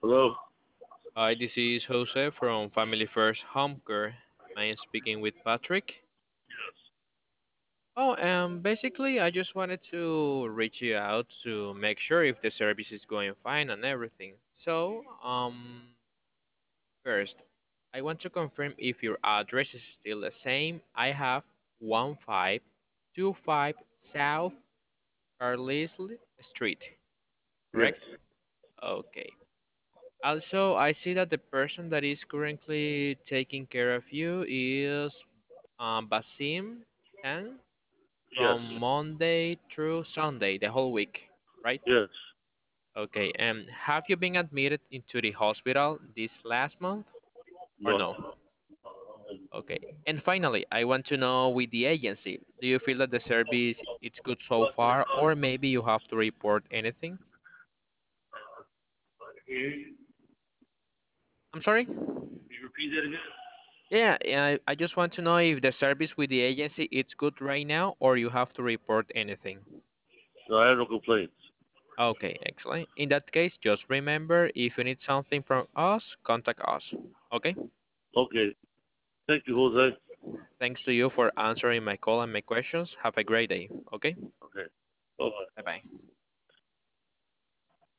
Hello? Hi, this is Jose from Family First Home Care. I am speaking with Patrick. Oh, basically, I just wanted to reach you out to make sure if the service is going fine and everything. First, I want to confirm if your address is still the same. I have 1525 South Carlisle Street, Yes. correct? Okay. Also, I see that the person that is currently taking care of you is Basim Tan Yes. from Monday through Sunday, the whole week, right? Yes. Okay, and have you been admitted into the hospital this last month or No. no? Okay, and finally, I want to know with the agency, do you feel that the service is good so far, or maybe you have to report anything? Can I'm sorry? you repeat that again? Yeah, I just want to know if the service with the agency is good right now, or you have to report anything. No, I have no complaints. Okay, excellent. In that case, just remember, if you need something from us, contact us. Okay? Okay. Thank you, Jose. Thanks to you for answering my call and my questions. Have a great day. Okay? Okay. Bye-bye. Bye bye.